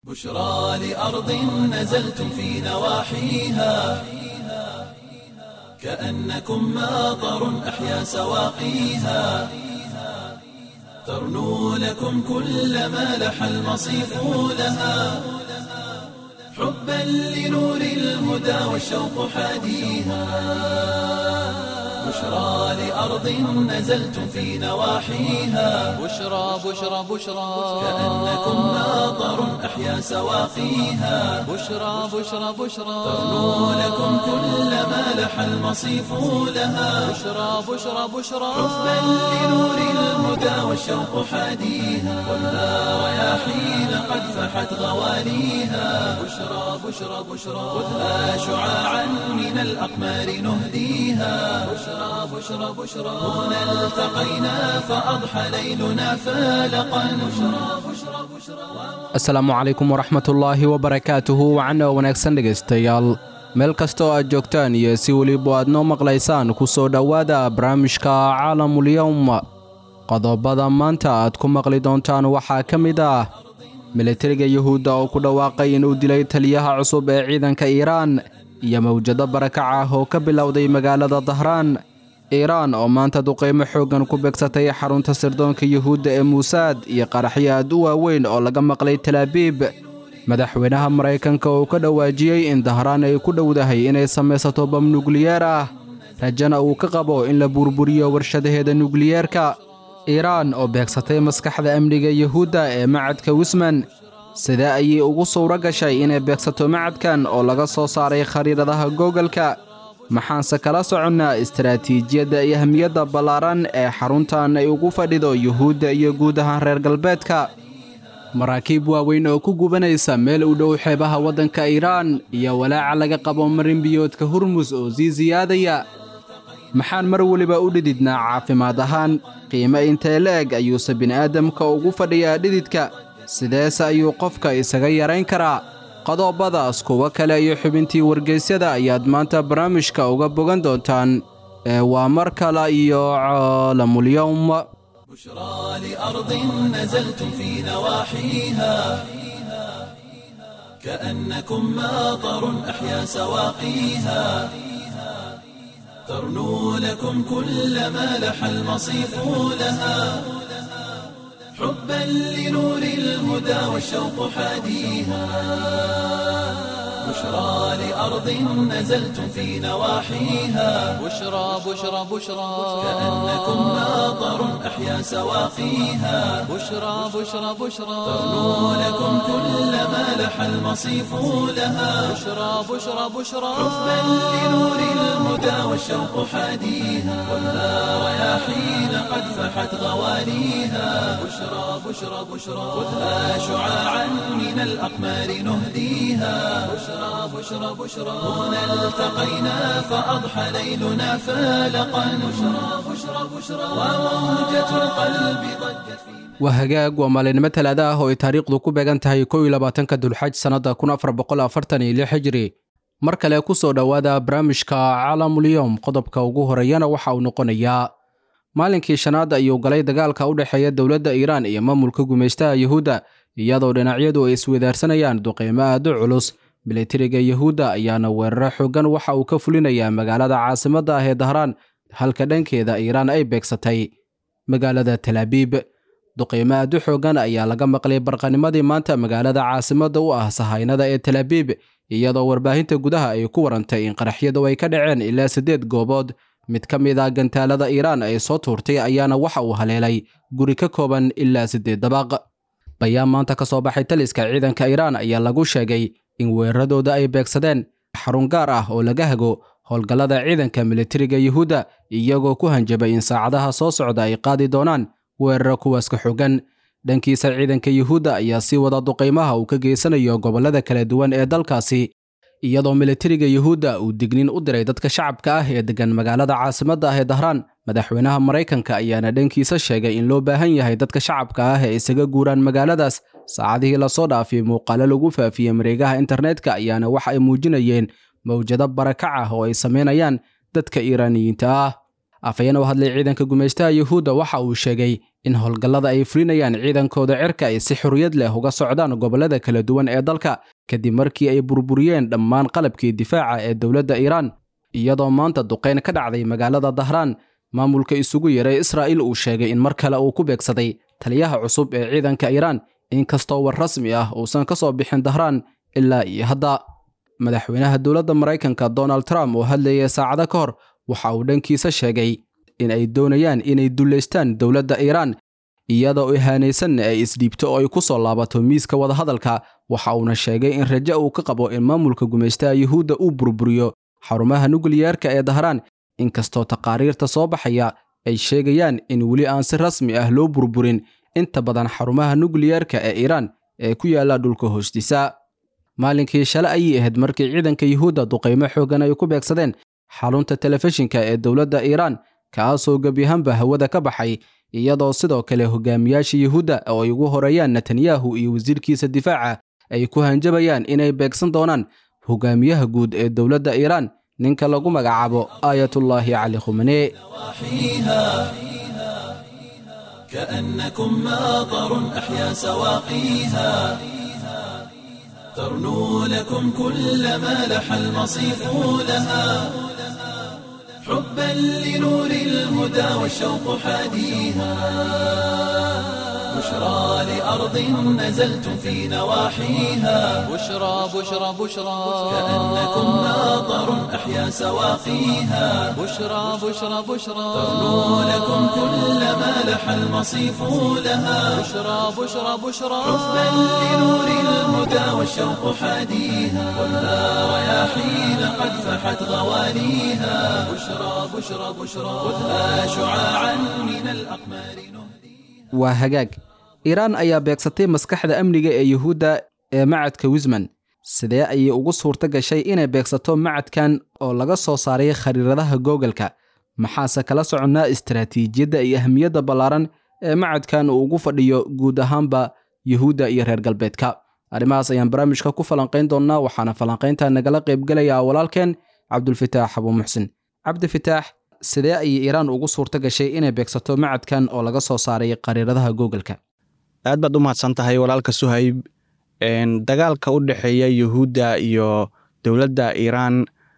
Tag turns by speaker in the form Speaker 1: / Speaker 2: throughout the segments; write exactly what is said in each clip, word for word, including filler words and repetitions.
Speaker 1: بشرى لأرض نزلتم في نواحيها كأنكم ماطر أحيا سواقيها ترنو لكم كل ما لح المصيف لها حبا لنور الهدى والشوق حاديها بشرى لأرض نزلتم في نواحيها
Speaker 2: بشرى بشرى بشرى
Speaker 1: كأنكم ماطر أحيا سواقيها
Speaker 2: بشرى بشرى بشرى
Speaker 1: ترنو لكم كل ما لح المصيف لها
Speaker 2: بشرى بشرى بشرى
Speaker 1: حبا لنور الهدى والشوق حاديها والنار رياحين قد فحت غواليها بشرى بشرى بشرى خذها شعاعا من الأقمار نهديها بشرى بشرى بشرى هنا التقينا فأضحى ليلنا فالقا بشرى بشرى بشرى
Speaker 3: asalaamu calaykum waraxmatullaahi wabarakaatuhu wacana wanaagsan dhegaystayaal meel kastoo aad joogtaan iyo si weliba aad noo maqlaysaan ku soo dhowaada barnaamijka caalamulyowm qodobada maanta aad ku maqli doontaan waxaa ka mid ah militariga yuhuudda oo ku dhawaaqay inuu dilay taliyaha cusub ee ciidanka iiraan iyo mawjado barakac ah oo ka bilowday magaalada dahraan iiraan oo maanta duqeymo xooggan ku beegsatay xarunta sirdoonka yuhuudda ee muusaad iyo qaraxyo aad u waaweyn oo laga maqlay talaabiib madaxweynaha maraykanka oo ka dhawaajiyey in dahraan ay ku dhowdahay inay samaysato bam nukliyeer ah rajana uu ka qabo in la burburiyo warshadaheeda nukliyeerka iiraan oo beegsatay maskaxda amniga yuhuudda ee macadka wisman sidee ayay ugu suuro gashay inay beegsato macadkan oo laga soo saaray khariidadaha googolka maxaanse kala soconnaa istaraatiijiyadda iyo ahmiyadda ballaaran ee xaruntan ay ugu fadhido yuhuudda iyo guud ahaan reer galbeedka maraakiib waaweyn oo ku gubanaysa meel u dhow xeebaha waddanka iiraan iyo walaaca laga qabo marinbiyoodka hurmus oo sii siyaadaya maxaan mar weliba u dhididnaa caafimaad ahaan qiime intee la-eg ayuuse bini'aadamka ugu fadhiyaa dhididka sideese ayuu qofka isaga yarayn karaa qodobadaas kuwa kale iyo xubintii wargeysyada ayaad maanta barnaamijka uga bogan doontaan ee waa mar kale iyo caalamulyowm
Speaker 1: بشرى لأرض نزلتم في نواحيها كأنكم ماطر أحيا سواقيها ترنو لكم كل ما لح المصيف لها حبا لنور الهدى والشوق حاديها بشرى لأرض نزلتم في نواحيها
Speaker 2: بشرى بشرى بشرى
Speaker 1: كأنكم ماطر أحيا سواقيها
Speaker 2: بشرى بشرى بشرى
Speaker 1: ترنو لكم كل ما لح المصيف لها
Speaker 2: بشرى بشرى بشرى
Speaker 1: حبا لنور الهدى والشوق حاديها والنار رياحين قد فحت غواليها بشرى بشرى بشرى خذها شعاعا من الأقمار نهديها بشرى بشرى بشرى هنا التقينا فأضحى ليلنا فالقا بشرى بشرى بشرى وموجة القلب ضجت في
Speaker 3: waa hagaag waa maalinimo talaada ah oo ay taariikhdu ku beegan tahay kow iyo labaatanka dulxaj sannadda kun afar boqol afartan iyo lix hijri mar kale ku soo dhowaada barnaamijka caalamulyowm qodobka ugu horeeyana waxa uu noqonayaa maalinkii shanaad ayuu galay dagaalka u dhexeeya dowladda iiraan iyo maamulka gumaystaha yuhuudda iyadoo dhinacyadu ay isweydaarsanayaan duqeymo aad u culus militariga yuhuudda ayaana weeraro xooggan waxa uu ka fulinayaa magaalada caasimadda ah ee dahraan halka dhankeeda iiraan ay beegsatay magaalada talaabiib duqeymo aad u xooggan ayaa laga maqlay barqanimadii maanta magaalada caasimadda u ah sahaynada ee talaabiib iyadoo warbaahinta gudaha ay ku warantay in qaraxyadu ay ka dhaceen ilaa siddeed goobood mid ka mid ah gantaalada iiraan ay soo tuurtay ayaana waxa uu haleelay guri ka kooban ilaa siddeed dabaq bayaan maanta ka soo baxay taliska ciidanka iiraan ayaa lagu sheegay in weeraradooda ay beegsadeen xarun gaar ah oo laga hago howlgallada ciidanka militariga yuhuudda iyagoo ku hanjabay in saacadaha soo socda ay qaadi doonaan weeraro kuwaas ka xooggan dhankiisa ciidanka yuhuudda ayaa sii wada duqeymaha uu ka geysanayo gobollada kala duwan ee dalkaasi iyadoo militariga yuhuudda uu digniin u diray dadka shacabka ah ee degan magaalada caasimadda ah ee dahraan madaxweynaha maraykanka ayaana dhankiisa sheegay in loo baahan yahay dadka shacabka ah ee isaga guuraan magaaladaas saacadihii lasoo dhaafay muuqaalo lagu faafiyey mareegaha internetka ayaana waxa ay muujinayeen mawjado barakac ah oo ay samaynayaan dadka iiraaniyiinta ah afayeen u hadlay ciidanka gumaystaha yuhuudda waxa uu sheegay in howlgallada ay fulinayaan ciidankooda cirka ay si xorriyad leh uga socdaan gobollada kala duwan ee dalka kadib markii ay burburiyeen dhammaan qalabkii difaaca ee dowladda Iiraan iyadoo maanta duqeyn ka dhacday magaalada Dahraan maamulka isugu yeeray Israa'iil uu sheegay in mar kale uu ku beegsaday taliyaha cusub ee ciidanka Iiraan inkastoo war rasmi ah uusan ka soo bixin Dahraan ilaa iyo hadda madaxweynaha dowladda Mareykanka Donald Trump oo hadlayay saacado ka hor waxa uu dhankiisa sheegay in ay doonayaan inay duleystaan dowladda Iiraan iyadoo ihaanaysan ay isdhiibto oo ay ku soo laabato miiska wada hadalka waxa uuna sheegay in rajo uu ka qabo in maamulka gumaystaha Yuhuudda uu burburiyo xarumaha nukliyeerka ee Dahraan inkastoo taqaariirta soo baxaya ay sheegayaan in weli aan si rasmi ah loo burburin inta badan xarumaha nukliyeerka ee Iiraan ee ku yaala dhulka hoostiisa maalinkii shalay ayay ahayd markii ciidanka Yuhuudda duqeymo xoogan ay ku beegsadeen xarunta telefishinka ee dowladda Iiraan kaasoo gabiyahanba hawada ka baxay iyadoo sidoo kale hogaamiyaasha Yuhuudda oo ay ugu horeeyaan Netanyahu iyo wasiirkiisa difaaca ay ku hanjabayaan inay beegsan doonaan hogaamiyaha guud ee dowladda Iiraan ninka lagu magacaabo Ayatullahi Ali Khamenei
Speaker 1: كأنكم ماطر أحيا سواقيها ترنو لكم كل ما لح المصيف لها حبا لنور الهدى والشوق حاديها بشرى لأرض نزلتم في نواحيها
Speaker 2: بشرى بشرى بشرى
Speaker 1: كأنكم ماطر أحيا سواقيها
Speaker 2: بشرى بشرى بشرى
Speaker 1: ترنو لكم كل ما لح المصيف لها
Speaker 2: بشرى بشرى بشرى
Speaker 1: حبا لنور الهدى والشوق حاديها والها رياحين قد فحت غواليها بشرى بشرى بشرى خذها شعاعا من الأقمار
Speaker 3: waa hagaag Iiraan ayaa beegsatay maskaxda amniga ee Yuhuudda ee macadka Wisman sidee ayay ugu suurta gashay inay beegsato macadkan oo laga soo saaray khariiradaha Google-ka maxaase kala soconnaa istiraatiijiyadda iyo ahmiyadda ballaaran ee macadkan uu ugu fadhiyo guud ahaanba Yuhuudda iyo reer galbeedka arrimahaas ayaan barnaamijka ku falanqayn doonaa waxaana falanqaynta nagala qayb galaya walaalkeen Cabdulfataax Abu Muxsin Cabdulfataax sidee ay Iiraan ugu suurta gashay inay beegsato macadkan oo laga soo saaray qariiradaha Google-ka
Speaker 4: aad baad u mahadsan tahay walaalka Suhayb een dagaalka u dhaxeeya Yuhuudda iyo dowladda Iiraan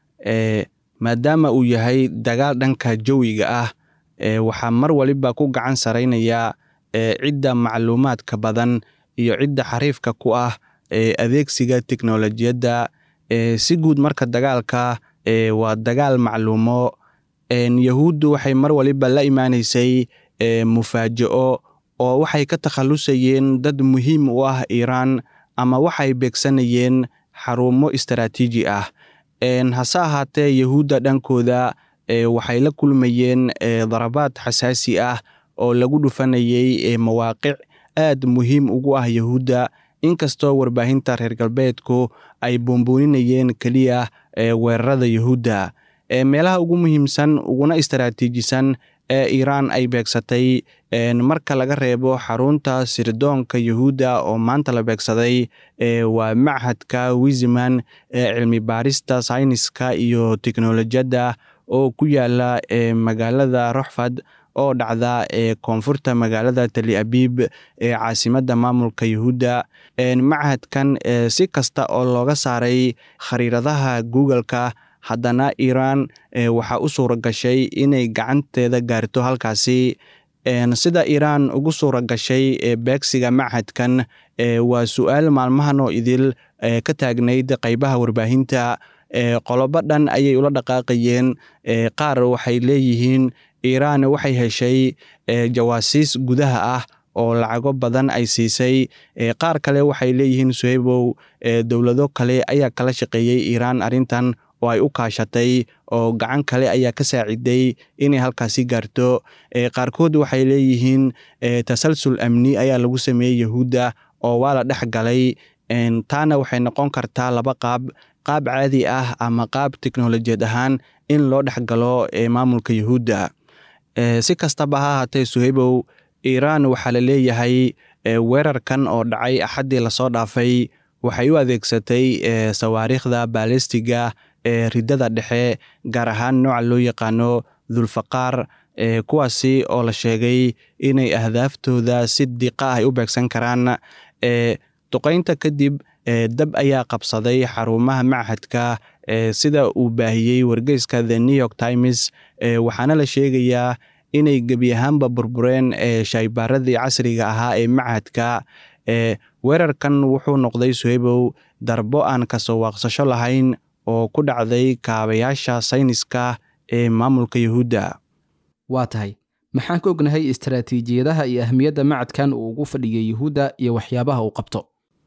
Speaker 4: ee maadaama uu yahay dagaal dhanka jawiga ah ee waxa mar waliba ku gacan sareynaya ee cidda macluumaadka badan iyo cidda xariifka ku ah ee adeegsiga tiknoolajiyadda ee si guud marka dagaalka ee waa dagaal macluumo een Yuhuuddu waxay mar waliba la iimaaneysay ee mufaaji'o oo waxay ka takhalusayeen dad muhiim u ah Iiraan ama waxay beegsanayeen xarumo istiraatiiji ah een hase ahaatee Yuhuudda dhankooda ee waxay la kulmayeen ee darabaad xasaasi ah oo lagu dhufanayay ee mawaaqic aad muhiim ugu ah Yuhuudda inkastoo warbaahinta reer galbeedku ay boomboonayeen kaliya ee weerarada Yuhuudda ee meelaha ugu muhiimsan uguna istiraatiijisan ee Iiraan ay beegsatay een marka laga reebo xarunta sirdoonka Yuhuudda oo maanta la beegsaday ee waa machadka Wisman ee cilmi baarista sayniska iyo tiknoolajiyadda oo ku yaala ee magaalada Roxfad oo dhacda ee koonfurta magaalada Tel Aviv ee caasimadda maamulka Yuhuudda een machadkan ee si kasta oo looga saaray khariiradaha Google-ka haddana Iiraan ee waxa u suura gashay inay gacanteeda gaarto halkaasi een sida Iiraan ugu suura gashay ee beegsiga machadkan ee waa su'aal maalmahan oo idil ee ka taagnayd qaybaha warbaahinta ee qolobo dhan ayay ula dhaqaaqayeen ee qaar waxay leeyihiin Iiraan waxay heshay ee jawaasiis gudaha ah oo lacago badan ay siisay ee qaar kale waxay leeyihiin Suhaybow ee dawlado kale ayaa kala shaqeeyay Iiraan arintan oo ay u kaashatay oo gacan kale ayaa ka saaciday inay halkaasi gaarto ee qaarkood waxay leeyihiin ee tasalsul amni ayaa lagu sameeyay Yuhuudda oo waa la dhex galay een taana waxay noqon kartaa laba qaab qaab caadi ah ama qaab tiknoolajiyad ahaan in loo dhex galo ee maamulka Yuhuudda ee si kastaba ha ahaatee Suhaybow Iiraan waxaa la leeyahay ee weerarkan oo dhacay axadii la soo dhaafay waxay u adeegsatay ee sawaariikhda baalistiga ee ridada dhexe gaar ahaan nooca loo yaqaano Dhulfaqaar ee kuwaasi oo la sheegay inay ahdaaftooda si diqa ah ay u beegsan karaan. ee duqaynta kadib ee dab ayaa qabsaday xarumaha machadka ee sida uu baahiyey wargeyska The New York Times. ee waxaana la sheegayaa inay gebi ahaanba burbureen ee shaybaaradii casriga ahaa ee machadka. ee weerarkan wuxuu noqday Suhaybow darbo aan kasoo waaqsasho lahayn oo ku dhacday kaabayaasha sayniska ee maamulka Yuhuudda.
Speaker 3: waa tahay maxaan ka ognahay istaraatiijiyadaha iyo ahmiyadda macadkan uu ugu fadhiyay Yuhuudda iyo waxyaabaha uu qabto?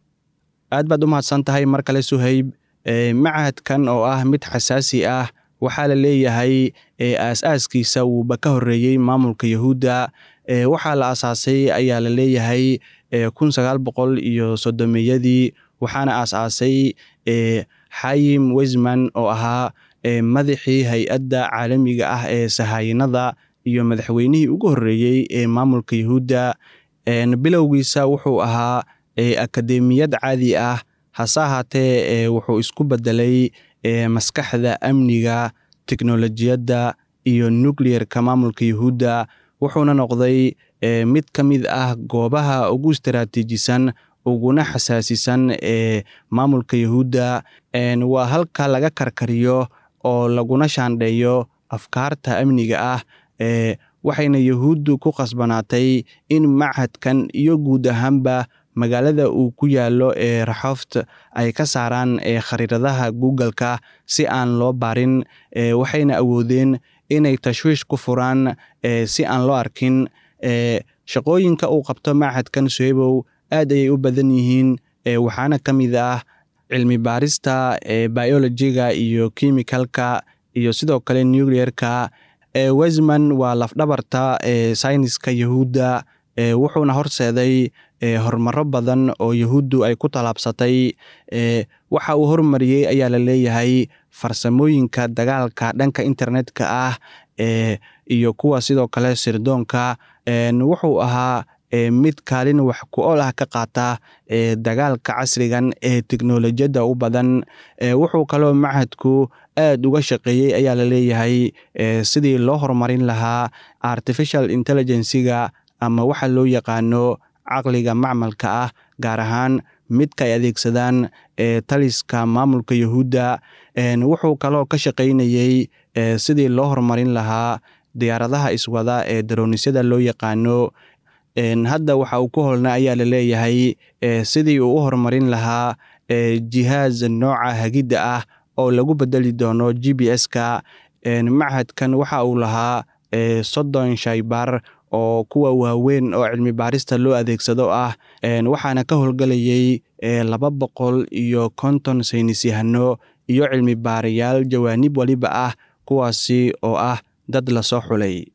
Speaker 4: aad baad u mahadsan tahay mar kale Suhayb. ee macadkan oo ah mid xasaasi ah waxaa la leeyahay ee aas-aaskiisa wuuba ka horreeyey maamulka Yuhuudda. ee waxaa la aasaasay ayaa la leeyahay ee kun sagaal boqol iyo soddomiyadii waxaana aasaasay ee Chaim Weizmann oo ahaa ee madaxii hay-adda caalamiga ah ee sahaayinada iyo madaxweynihii ugu horreeyey ee maamulka Yuhuudda. een bilowgiisa wuxuu ahaa ee akademiyad caadi ah, hase ahaatee ee wuxuu isku bedelay ee maskaxda amniga, teknolojiyadda iyo nuclear-ka maamulka Yuhuudda, wuxuuna noqday ee mid ka mid ah goobaha ugu istaraatiijisan uguna xasaasisan ee maamulka Yuhuudda. een waa halka laga karkariyo oo laguna shaandheeyo afkaarta amniga ah. ee waxayna Yuhuuddu ku qasbanaatay in machadkan iyo guud ahaanba magaalada uu ku yaalo ee Raxoft ay ka saaraan ee khariiradaha Google-ka si aan loo baarin. ee waxayna awoodeen inay tashwiish ku furaan ee si aan loo arkin. ee shaqooyinka uu qabto machadkan Suhaybow aad ayay u badan yihiin. ee waxaana ka mid ah cilmi baarista ee biology-ga iyo chemical-ka iyo sidoo kale nuclear-ka. ee Weizmann waa lafdhabarta ee sayniska Yuhuudda. ee wuxuuna horseeday ee horumaro badan oo Yuhuuddu ay ku talaabsatay. ee waxa uu hormariyey ayaa la leeyahay farsamooyinka dagaalka dhanka internetka ah ee iyo kuwa sidoo kale sirdoonka. een wuxuu ahaa ee mid kaalin wax ku ool ah ka qaata ee dagaalka casrigan ee teknolojiyadda u badan. ee wuxuu kaloo machadku aad uga shaqeeyey ayaa la leeyahay ee sidii loo horumarin lahaa artificial intelligence-ga ama waxa loo yaqaano caqliga macmalka ah, gaar ahaan midka ay adeegsadaan ee taliska maamulka Yuhuudda. een wuxuu kaloo ka shaqaynayey ee sidii loo horumarin lahaa diyaaradaha iswada ee daronisyada loo yaqaano. een hadda waxa uu ku holna ayaa la leeyahay ee sidii uu u horumarin lahaa ee jihaaz nooca hagidda ah oo lagu bedeli doono G P S-ka. een machadkan waxa uu lahaa ee soddon shaybaar oo kuwa waaweyn oo cilmi baarista loo adeegsado ah. een waxaana ka howlgalayay ee laba boqol iyo konton saynisyahano iyo cilmi baarayaal jawaanib waliba ah, kuwaasi oo ah dad la soo xulay.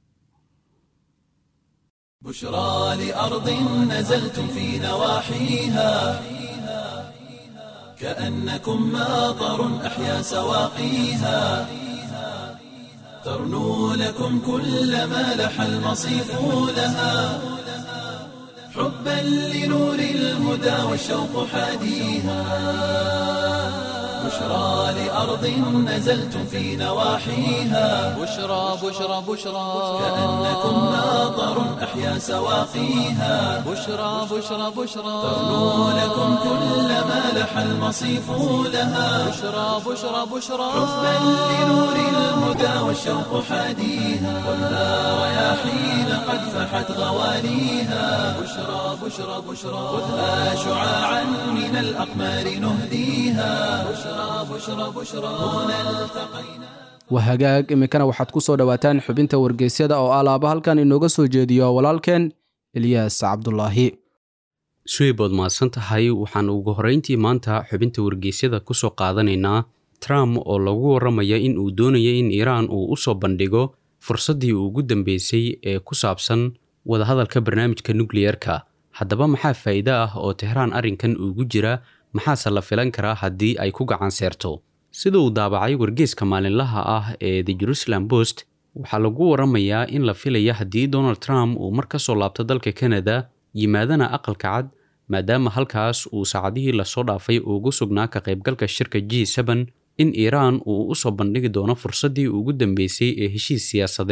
Speaker 1: بشرى لأرض نزلتم في نواحيها كأنكم ماطر أحيا سواقيها ترنو لكم كل ما لح المصيف لها حبا لنور الهدى والشوق حاديها بشرى لأرض نزلتم في نواحيها
Speaker 2: بشرى بشرى بشرى
Speaker 1: كأنكم ماطر أحيا سواقيها
Speaker 2: بشرى بشرى بشرى
Speaker 1: ترنو لكم كل ما لح المصيف لها
Speaker 2: بشرى بشرى بشرى
Speaker 1: حبا لنور الهدى والشوق حاديها خذها رياحين قد فحت غواليها بشرى بشرى بشرى خذها شعاعا من الأقمار نهديها بشرى بشرى بشرى هنا التقينا.
Speaker 3: wahagaag iminkana waxaad ku soo dhowaataan xubinta wargeysyada oo alaaba halkan inooga soo jeediyo walaalkeen Ilyas Cabdulaahi.
Speaker 5: Suhaybood mahadsan tahay. waxaan ugu horreyntii maanta xubinta wargeysyada ku soo qaadanaynaa Trump oo lagu waramaya in uu doonayo in Iran uu u soo bandhigo fursaddii ugu dambeysay ee ku saabsan wadahadalka barnaamijka nuclear-ka. haddaba maxaa faa'iido ah oo Tehran arrinkan ugu jira, maxaase la filan karaa haddii ay ku gacan seerto? sida uu daabacay wargeyska maalinlaha ah ee The Jerusalem Post, waxaa lagu waramayaa in la filaya haddii Donald Trump uu mar ka soo laabto dalka Canada yimaadana aqalka cad, maadaama halkaas uu saacadihii lasoo dhaafay ugu sugnaa ka qaybgalka shirka G seven, in Iran uu u soo bandhigi doono fursaddii ugu dambeysay ee heshiis siyaasadeed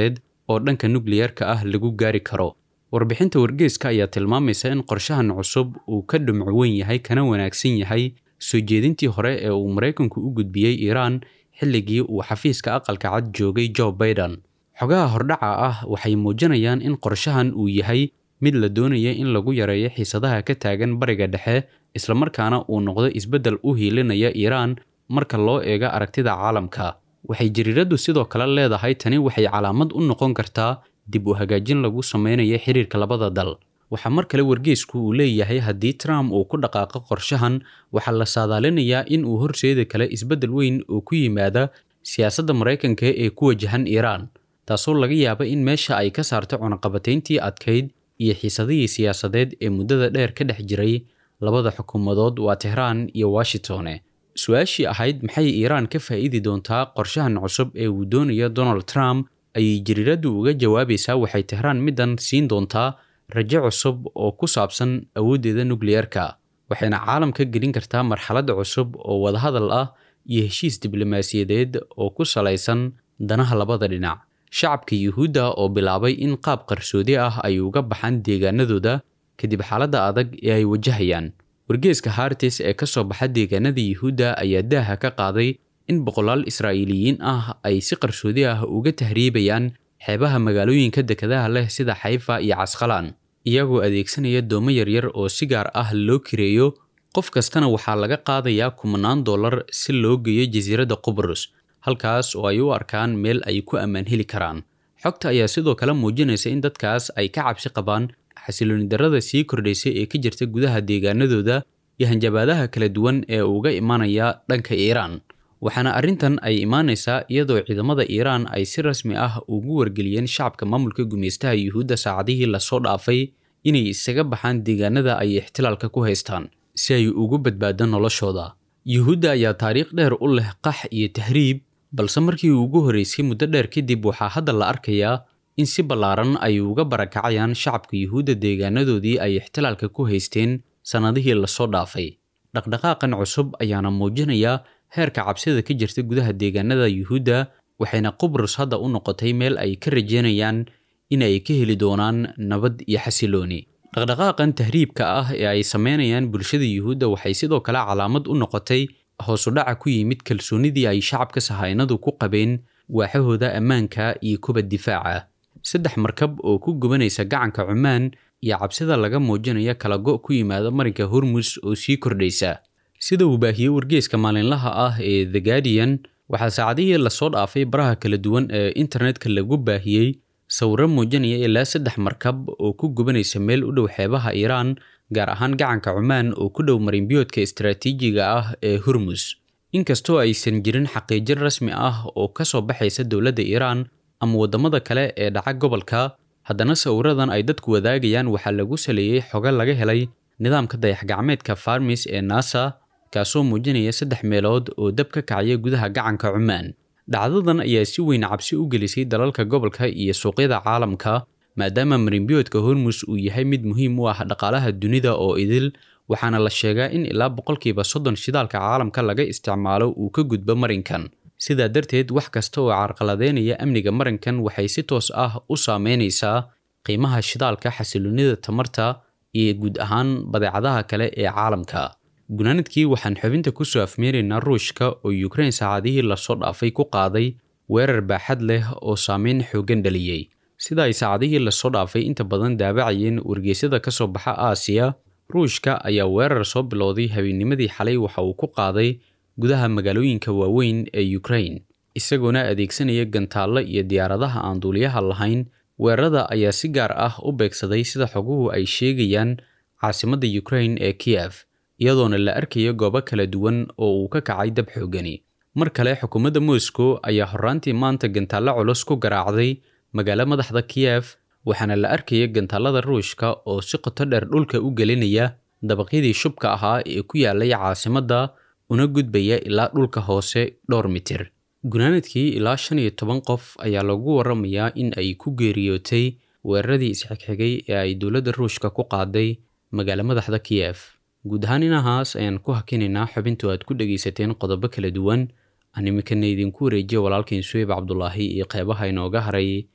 Speaker 5: oo dhanka nukliyarka ah lagu gaari karo. Warbixinta wargeyska ayaa tilmaamaysa in qorshahan cusub uu ka dhumuc weyn yahay kana wanaagsan yahay soo jeedintii hore ee uu Mareykanku u gudbiyey Iran xilligii uu xafiiska aqalka cad joogay Joe Biden. Xogaha hordhaca ah waxay muujinayaan in qorshahan uu yahay mid la doonaya in lagu yareeyo xiisadaha ka taagan Bariga Dhexe, isla markaana uu noqdo isbeddel u hiilinaya Iran marka loo eego aragtida caalamka. Waxay jariiradu sidoo kale leedahay tani waxay calaamad u noqon kartaa dib u hagaajin lagu sameynayo xiriirka labada dal. Waxaa mar kale wargeysku uu leeyahay haddii Trump uu ku dhaqaaqo qorshahan, waxaa la saadaalinayaa in uu horseedi kale isbeddel weyn oo ku yimaada siyaasadda Mareykanka ee ku wajahan Iran, taasoo laga yaabo in meesha ay ka saarto cunaqabatayntii adkayd iyo xiisadihii siyaasadeed ee muddada dheer ka dhex jiray labada xukuumadood waa Tehran iyo Washington. Su-aashii ahayd maxay Iran ka faa'iidi doontaa qorshahan cusub ee uu doonayo Donald Trump ayay jariiradu uga jawaabaysaa waxay Tehran middan siin doontaa rajo cusub oo ku saabsan awooddeeda nukliyarka, waxayna caalamka gelin kartaa marxalad cusub oo wadahadal ah iyo heshiis diblomaasiyadeed oo ku salaysan danaha labada dhinac. Shacabka Yuhuudda oo bilaabay in qaab qarsoodi ah ay uga baxaan deegaanadooda kadib xaaladda adag ee ay wajahayaan. Wargeyska Haaretz ee ka soo baxa deegaanada Yuhuudda ayaa daaha ka qaaday in boqolaal Israa'iiliyiin ah ay si qarsoodi ah uga tahriibayaan xeebaha magaalooyinka dekedaha leh sida Haifa iyo Casqalaan, iyagoo adeegsanaya doomo yaryar oo si gaar ah loo kireeyo. Qof kastana waxaa laga qaadayaa kumanaan dollar si loo geeyo jasiiradda Qubrus, halkaas oo ay u arkaan meel ay ku ammaan heli karaan. Xogta ayaa sidoo kale muujinaysa in dadkaas ay ka cabsi qabaan xasilooni darrada sii kordhaysa ee ka jirta gudaha deegaanadooda iyo hanjabaadaha kala duwan ee uga imanaya dhanka Iran. Waxaana arrintan ay imaanaysaa iyadoo ciidamada Iran ay si rasmi ah ugu wargeliyeen shacabka maamulka gumeystaha Yuhuudda saacadihii la soo dhaafay inay isaga baxaan deegaanada ay ixtilaalka ku haystaan si ay ugu badbaadaan noloshooda. Yuhuudda ayaa taariikh dheer u leh qax iyo tahriib, balse markii ugu horeysay muddo dheer kadib waxaa hadda la arkayaa in si ballaaran ay uga barakacayaan shacabka Yuhuudda deegaanadoodii ay ixtilaalka ku haysteen sanadihii la soo dhaafay. Dhaqdhaqaaqan cusub ayaana muujinaya heerka cabsida ka jirta gudaha deegaanada Yuhuudda, waxayna Qubrus hadda u noqotay meel ay ka rajeynayaan in ay ka heli doonaan nabad iyo xasilooni. Dhaqdhaqaaqan tahriibka ah ee ay sameynayaan bulshada Yuhuudda waxay sidoo kale calaamad u noqotay hoos u dhaca ku yimid kalsoonidii ay shacabka sahaynadu ku qabeen waaxahooda ammaanka iyo kuba difaaca. Saddex markab oo ku gubanaysa gacanka Cumaan iyo cabsida laga muujinaya kala go' ku yimaada marinka Hormuz oo sii kordhaysa. Sida uu baahiyey wargeyska maalinlaha ah ee The Guardian, waxaa saacadihii la soo dhaafay baraha kala duwan ee internetka lagu baahiyey sawirro muujinaya ilaa saddex markab oo ku gubanaysa meel u dhow xeebaha Iran, gaar ahaan gacanka Cumaan oo ku dhow marinbiyoodka istiraatiijiga ah ee Hormuz. Inkastoo aysan jirin xaqiijin rasmi ah oo ka soo baxaysa dowladda Iran ama wadamada kale ee dhaca gobolka, haddana sawiradan ay dadku wadaagayaan waxaa lagu saleeyay xogo laga helay nidaamka dayax-gacmeedka Farmis ee NASA, kaasoo muujinaya saddex meelood oo dab ka kacaya gudaha gacanka Cumaan. Dhacdadan ayaa si weyn cabsi u gelisay dalalka gobolka iyo suuqyada caalamka, maadaama marinbiyoodka Hormuz uu yahay mid muhiim u ah dhaqaalaha dunida oo idil, waxaana la sheegaa in ilaa boqolkiiba soddon shidaalka caalamka laga isticmaalo uu ka gudbo marinkan. Sidaa darteed, wax kasta oo carqaladeynaya amniga marinkan waxay si toos ah u saameynaysaa qiimaha shidaalka, xasiloonida tamarta iyo guud ahaan badeecadaha kale ee caalamka. Gunaanadkii waxaan xubinta ku soo afmeeraynaa Ruushka oo Ukraine saacadihii la soo dhaafay ku qaaday weerar baaxad leh oo saameyn xooggan dhaliyay. Sida ay saacadihii la soo dhaafay inta badan daabacayeen wargeysyada ka soo baxa Aasiya, Ruushka ayaa weerar soo bilowday habeennimadii xalay waxa uu ku qaaday gudaha magaalooyinka waaweyn ee Ukraine, isagoona adeegsanaya gantaallo iyo diyaaradaha aan duuliyaha lahayn. Weerarada ayaa si gaar ah u beegsaday sida xoguhu ay sheegayaan caasimadda Ukraine ee Kiev, iyadoona la arkayo goobo kala duwan oo uu ka kacay dab xoogani. Mar kale, xukuumadda Moscow ayaa horraantii maanta gantaallo culus ku garaacday magaalo madaxda Kiev, waxaana la arkaya gantaalada Ruushka oo si qoto dheer dhulka u gelinaya dabaqyadii shubka ahaa ee ku yaalay caasimadda, una gudbaya ilaa dhulka hoose dhowr mitir. Gunaanadkii ilaa shan iyo toban qof ayaa lagu waramayaa in ay ku geeriyootay weeraradii isxigxigay ee ay dowladda Ruushka ku qaaday magaalo madaxda Kiev. Guud ahaan inahaas ayaan ku hakinaynaa xubintu aad ku dhagaysateen qodobo kala duwan. Aan iminkana idinku wareejiyo walaalkiin Suhayb Cabdulaahi iyo qeybaha inooga haray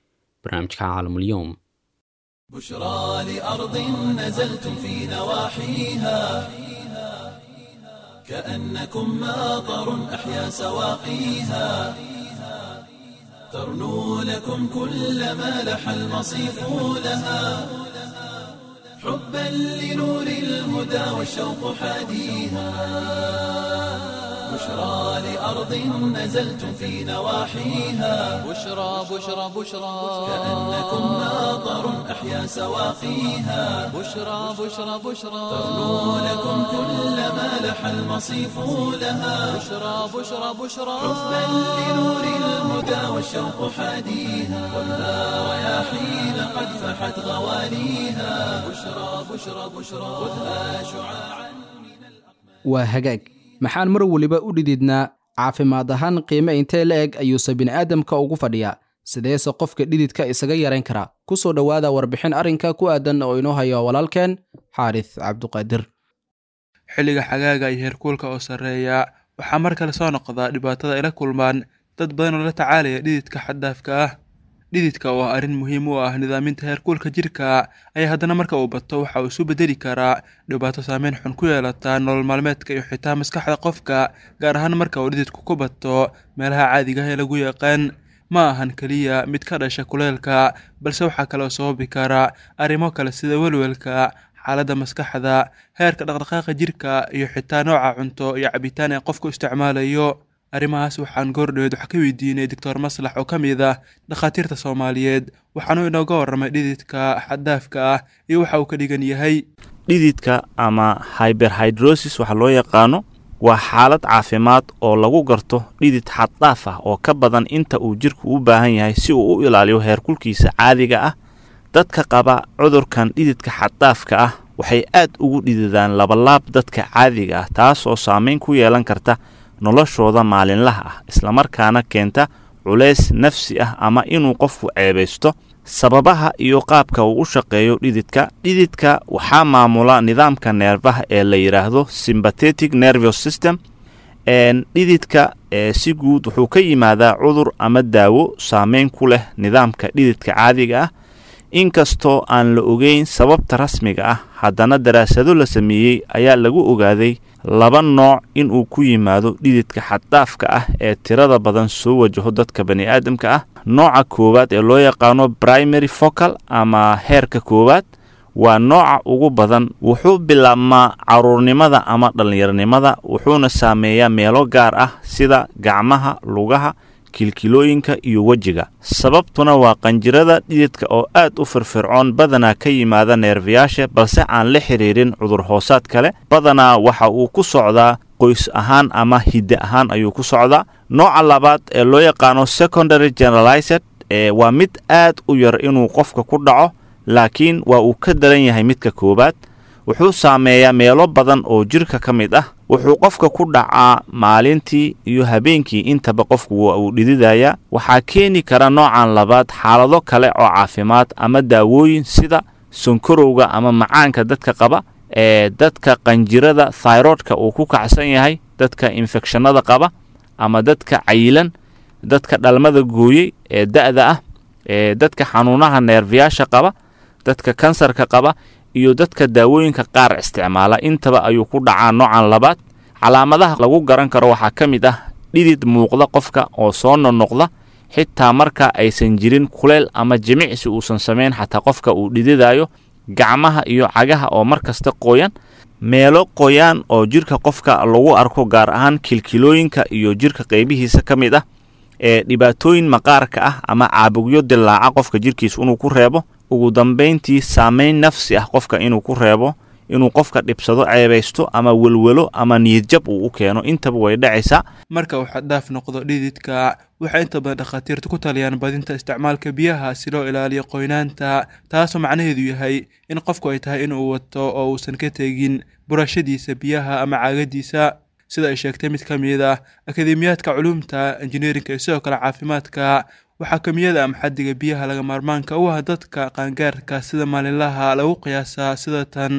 Speaker 5: barnaamijka caalamulyoom.
Speaker 1: بشرى لأرض نزلتم في نواحيها كأنكم ماطر أحيا سواقيها ترنو لكم كل ما لح المصيف لها حبا لنور الهدى والشوق حاديها بشرى لأرض نزلتم في نواحيها
Speaker 2: بشرى بشرى بشرى
Speaker 1: كأنكم ماطر أحيا سواقيها
Speaker 2: بشرى بشرى بشرى
Speaker 1: ترنو لكم كل ما لح المصيف لها
Speaker 2: بشرى بشرى بشرى
Speaker 1: حبا لنور الهدى والشوق حاديها خذها رياحين قد فحت غواليها بشرى بشرى بشرى خذها شعاعا
Speaker 3: waa hagaag maxaan mar weliba u dhididnaa caafimaad ahaan qiime intee la eg ayuuse bini'aadamka ugu fadhiyaa sideese qofka dhididka isaga yarayn karaa ku soo dhowaada warbixin arrinka ku aadan oo inoo hayo walaalkeen xaaris cabduqaadir.
Speaker 6: xilliga xagaaga iyo heerkuulka oo sarreeya waxaa mar kale soo noqda dhibaatada ay la kulmaan dad badan oo la tacaalaya dhididka xad-dhaafka ah. dhididka oo ah arrin muhiim u ah nidaaminta heerkuulka jirka ayaa haddana marka uu bato waxa uu isu bedeli karaa dhibaato saameyn xun ku yeelata nolol maalmeedka iyo xitaa maskaxda qofka, gaar ahaan marka uu dhididku ku bato meelaha caadiga ah ee lagu yaqaan. ma ahan keliya mid ka dhasha kuleelka, balse waxaa kaloo sababi kara arrimo kale sida welwelka, xaaladda maskaxda, heerka dhaqdhaqaaqa jirka iyo xitaa nooca cunto iyo cabitaan ee qofku isticmaalayo. arrimahaas waxaan goordhoweed wax ka weydiinay doctor maslax oo ka mid ah dhakhaatiirta Soomaaliyeed, waxaanu inooga warramay dhididka xad-dhaafka ah iyo waxa uu ka dhigan yahay.
Speaker 7: dhididka ama hyperhidrosis waxa loo yaqaano waa xaalad caafimaad oo lagu garto dhidid xad-dhaaf ah oo ka badan inta uu jirku u baahan yahay si uu u ilaaliyo heerkulkiisa caadiga ah. dadka qaba cudurkan dhididka xad-dhaafka ah waxay aad ugu dhididaan labalaab dadka caadiga ah, taas oo saameyn ku yeelan karta noloshooda maalinlaha ah, islamarkaana keenta culays nafsi ah ama inuu qofku ceebaysto. sababaha iyo qaabka uu u shaqeeyo dhididka dhididka waxaa maamula nidaamka neerfaha ee la yidhaahdo sympathetic nervous system. dhididka si guud wuxuu ka yimaadaa cudur ama daawo saameyn ku leh nidaamka dhididka caadiga ah. inkastoo aan la ogeyn sababta rasmiga ah, haddana daraasado la sameeyey ayaa lagu ogaaday laba nooc inuu ku yimaado dhididka xad-dhaafka ah ee tirada badan soo wajaho dadka bani'aadamka ah. nooca koowaad ee loo yaqaano primary focal ama heerka koowaad waa nooca ugu badan. wuxuu bilaabmaa caruurnimada ama dhallinyarnimada, wuxuuna saameeyaa meelo gaar ah sida gacmaha, lugaha, kilkilooyinka iyo wejiga. sababtuna waa qanjirada dhididka oo aad u firfircoon, badanaa ka yimaada neerfayaasha balse aan la xiriirin cudur hoosaad kale. badanaa waxa uu ku socdaa qoys ahaan ama hidde ahaan ayuu ku socdaa. nooca labaad ee loo yaqaano secondary generalized ee waa mid aad u yar inuu qofka ku dhaco, laakiin waa uu ka daran yahay midka koowaad. wuxuu saameeyaa meelo badan oo jirka ka mid ah. wuxuu qofka ku dhacaa maalintii iyo habeenkii, intaba qofku waa uu dhididayaa. waxaa keeni kara noocan labaad xaalado kale oo caafimaad ama daawooyin sida sonkorowga ama macaanka dadka qaba, ee dadka qanjirada thyroidka uu ku kacsan yahay, dadka infekshanada qaba ama dadka cayilan, dadka dhalmada gooyey ee da'da ah, ee dadka xanuunaha neerfayaasha qaba, dadka kansarka qaba iyo dadka daawooyinka qaar isticmaala. intaba ayuu ku dhacaa noocan labaad. calaamadaha lagu garan karo waxaa ka mid ah dhidid muuqda qofka oo soo noqnoqda xitaa marka aysan jirin kuleel ama jimicsi uusan samayn, xataa qofka uu dhididayo. gacmaha iyo cagaha oo mar kasta qoyan, meelo qoyaan oo jirka qofka lagu arko, gaar ahaan kilkilooyinka iyo jirka qaybihiisa ka mid ah. ee dhibaatooyin maqaarka ah ama caabugyo dilaaca qofka jirkiisa inuu ku reebo. ugu dambeyntii saameyn nafsi ah qofka inuu ku reebo, inuu qofka dhibsado, ceebaysto ama welwelo ama niyadjab uu u keeno. intaba way dhacaysaa.
Speaker 6: marka uu xad-dhaaf noqdo dhididka, waxay inta badan dhakhaatiirtu ku taliyaan badinta isticmaalka biyaha si loo ilaaliyo qoynaanta, taasoo macnaheedu yahay in qofku ay tahay inuu wato oo uusan ka tegin burashadiisa biyaha ama caagadiisa. sida ay sheegtay mid ka mid ah akademiyaadka culuumta injineerinka iyo sidoo kale caafimaadka, waxaa kamiyada ama xaddiga biyaha laga maarmaanka u ah dadka qaangaarka sida maalinlaha lagu qiyaasaa sida tan.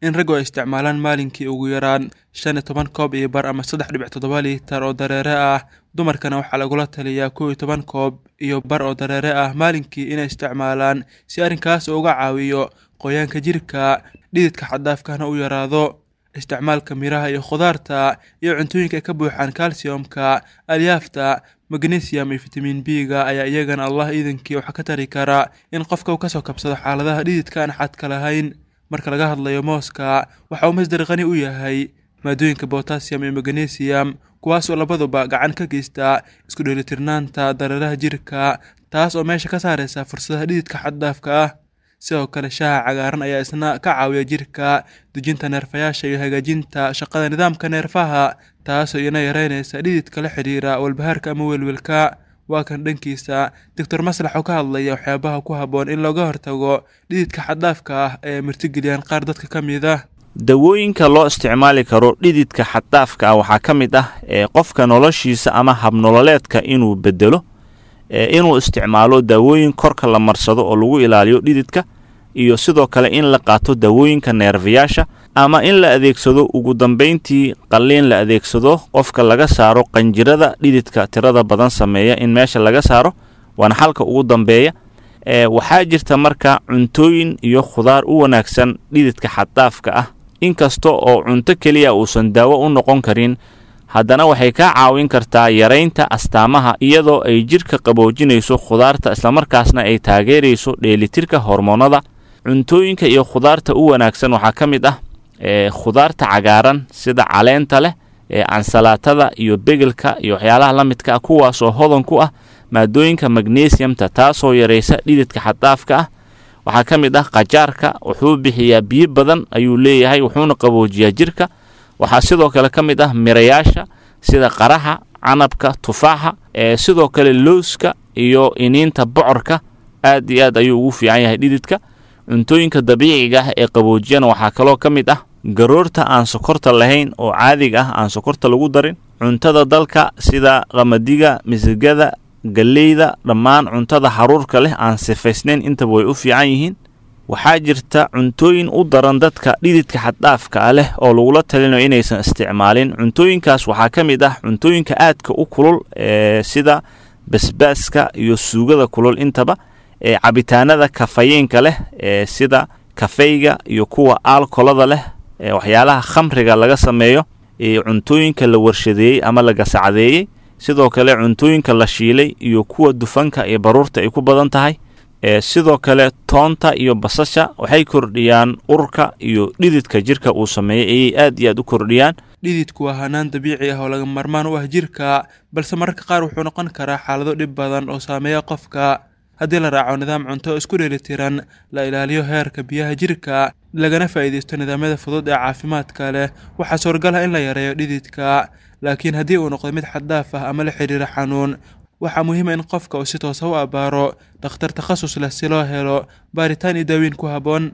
Speaker 6: in raggu ay isticmaalaan maalinkii ugu yaraan shan iyo toban koob iyo bar ama saddex dhibic toddoba liitar oo dareere ah, dumarkana waxaa lagula taliyaa kow iyo toban koob iyo bar oo dareere ah maalinkii inay isticmaalaan si arrinkaas uu uga caawiyo qoyaanka jirka, dhididka xad-dhaafkana u yaraado. Isticmaalka miraha iyo khudaarta iyo cuntooyinka ay ka buuxaan kalsiyumka, alyaafta, magnesium iyo fitamiin B-ga ayaa iyagana Allah iidankii waxa ka tari kara in qofka uu ka soo kabsado xaaladaha dhididka aan xadka lahayn. Marka laga hadlayo mooska, waxa uu masdar qani u yahay maadooyinka potassium iyo magnesium, kuwaas oo labaduba gacan ka geysta isku dheelitirnaanta dareeraha jirka, taas oo meesha ka saaraysa fursadaha dhididka xad-dhaafka ah. Sidoo kale shaaha cagaaran ayaa isna ka caawiya jirka dejinta neerfayaasha iyo hagaajinta shaqada nidaamka neerfaha, taasoo iyana yareynaysa dhididka la xiriira walbahaarka ama welwelka. Waa kan dhankiisa Doctor Maslax oo ka hadlaya waxyaabaha ku habboon in looga hortago dhididka xad-dhaafka ah ee martigeliyaan qaar dadka ka mid ah.
Speaker 7: dawooyinka loo isticmaali karo dhididka xad-dhaafka ah waxaa ka mid ah ee qofka noloshiisa ama habnololeedka inuu bedelo, ee inuu isticmaalo dawooyin korka la marsado oo lagu ilaaliyo dhididka, iyo sidoo kale in la qaato dawooyinka neerfayaasha, ama in la adeegsado ugu dambeyntii qalliin la adeegsado qofka laga saaro qanjirada dhididka tirada badan sameeya in meesha laga saaro, waana xalka ugu dambeeya. ee waxaa jirta marka cuntooyin iyo khudaar u wanaagsan dhididka xad-dhaafka ah, inkasta oo cunto keliya uusan daawo u noqon karin, haddana waxay ka caawin kartaa yaraynta astaamaha iyadoo ay jirka qaboojinayso khudaarta islamarkaasna ay taageerayso dheelitirka hormoonada. Cuntooyinka iyo khudaarta u wanaagsan waxaa ka mid ah ee khudaarta cagaaran sida caleenta leh, ee ansalaatada iyo begelka iyo waxyaalaha la midka ah, kuwaas oo hodan ku ah maadooyinka magnesiumta taasoo yaraysa dhididka xad-dhaafka ah. waxaa ka mid ah qajaarka, wuxuu bixiyaa biyo badan ayuu leeyahay, wuxuuna qaboojiyaa jirka. waxaa sidoo kale ka mid ah mirayaasha sida qaraha, canabka, tufaaxa, ee sidoo kale looska iyo iniinta bocorka aad iyo aad ayuu ugu fiican yahay dhididka. cuntooyinka dabiiciga ah ee qaboojiyana waxaa kaloo ka mid ah garoorta aan sokorta lahayn oo caadiga ah aan sokorta lagu darin, cuntada dalka sida qamadiga, misigada, galleyda, dhammaan cuntada haruurka leh aan sifaysnayn intaba way u fiican yihiin. waxaa jirta cuntooyin u daran dadka dhididka xad-dhaafka ah leh oo lagula talinayo inaysan isticmaalin. cuntooyinkaas waxaa ka mid ah cuntooyinka aadka u kulul ee sida basbaaska iyo suugada kulul intaba, ee cabitaanada kafayeenka leh ee sida kafeyga iyo kuwa alkolada leh, ee waxyaalaha khamriga laga sameeyo, ee cuntooyinka la warshadeeyey ama la gasacdeeyey, sidoo kale cuntooyinka la shiilay iyo kuwa dufanka iyo baruurta ay ku badan tahay. ee sidoo kale toonta iyo basasha waxay kordhiyaan urka iyo dhididka jirka uu sameeyey ayay aad iyo aad u kordhiyaan.
Speaker 6: dhididku waa hanaan dabiici ah oo laga marmaan u ah jirka, balse mararka qaar wuxuu noqon karaa xaalado dhib badan oo saameeya qofka. haddii la raaco nidaam cunto isku dheelitiran, la ilaaliyo heerka biyaha jirka, lagana faa'iidaysto nidaamyada fudud ee caafimaadka leh, waxaa suuragal ah in la yareeyo dhididka. laakiin haddii uu noqdo mid xad-dhaaf ah ama la xiriira xanuun, waxaa muhiim ah in qofka uu si toosa u abbaaro dhakhtar takhasus leh si loo helo baaritaan iyo daaweyn ku habboon.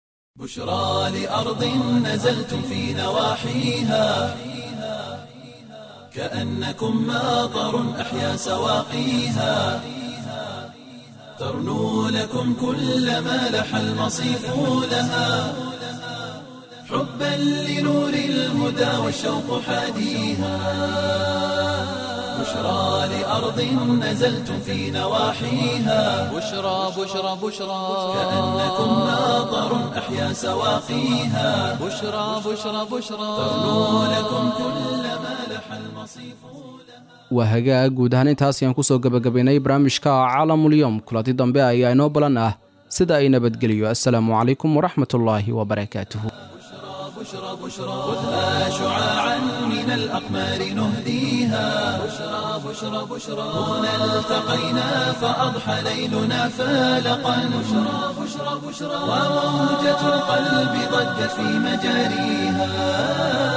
Speaker 1: بشرى لأرض نزلتم في نواحيها كأنكم ماطر أحيا سواقيها ترنو لكم كل ما لح المصيف لها حبا لنور الهدى والشوق حاديها بشرى لأرض نزلتم في نواحيها
Speaker 2: بشرى بشرى بشرى
Speaker 1: كأنكم ماطر أحيا سواقيها
Speaker 2: بشرى بشرى بشرى
Speaker 1: ترنو لكم كل ما لح المصيف
Speaker 3: waa hagaag guud ahaan intaas ayaan kusoo gabagabaynay barnaamijka caalamulyoom. kulanti dambe ayaa inoo balan ah, sida ay nabadgeliyo. assalaamu calaykum waraxmatullaahi wabarakaatuhu.
Speaker 1: بشرى بشرى خذها شعاعا من الأقمار نهديها بشرى بشرى بشرى هنا التقينا فأضحى ليلنا فالقا بشرى بشرى بشرى وموجة القلب ضجت في مجاريها.